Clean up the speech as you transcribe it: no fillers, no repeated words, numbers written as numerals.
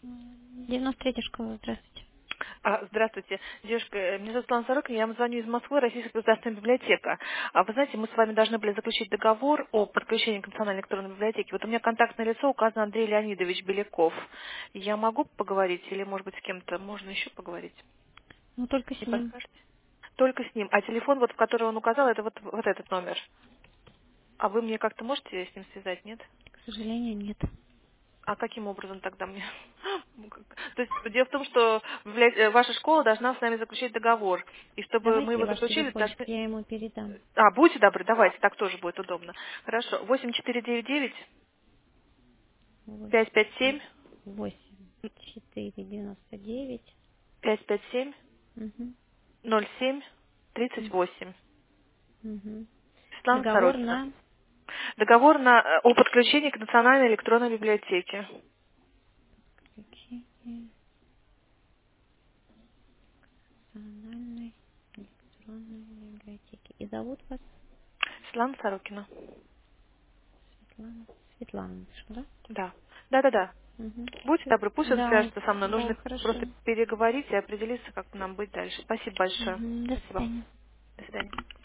93-я школа, здравствуйте. Здравствуйте, девушка, меня зовут Светлана Сорокина, я вам звоню из Москвы, Российская государственная библиотека. Вы знаете, мы с вами должны были заключить договор о подключении к национальной электронной библиотеке. Вот у меня контактное лицо указано Андрей Леонидович Беляков. Я могу поговорить или, может быть, с кем-то можно еще поговорить? Ну, только с Не ним. подскажете? Только с ним. А телефон, вот, в который он указал, это вот этот номер. А вы мне как-то можете с ним связать, нет? К сожалению, нет. А каким образом тогда мне? То есть дело в том, что ваша школа должна с нами заключить договор. И чтобы мы Давайте я его ваш заключили, телефончик, должны... я ему передам. Будьте добры, давайте, так тоже будет удобно. Хорошо. 8499 8, 557 8, 4, 99. 557 Угу. 07 38. Угу. Светлана Договор Сорокина. на Договор о подключении к Национальной электронной библиотеке. включение национальной электронной библиотеки. И зовут вас Светлана Сорокина. Светлана. Светлана, напишу, да? Да. Да-да-да. Угу. Будьте добры, пусть он Да, свяжется со мной. да, Нужно хорошо. просто переговорить и определиться, как нам быть дальше. Спасибо большое. Угу. До Спасибо. свидания. До свидания.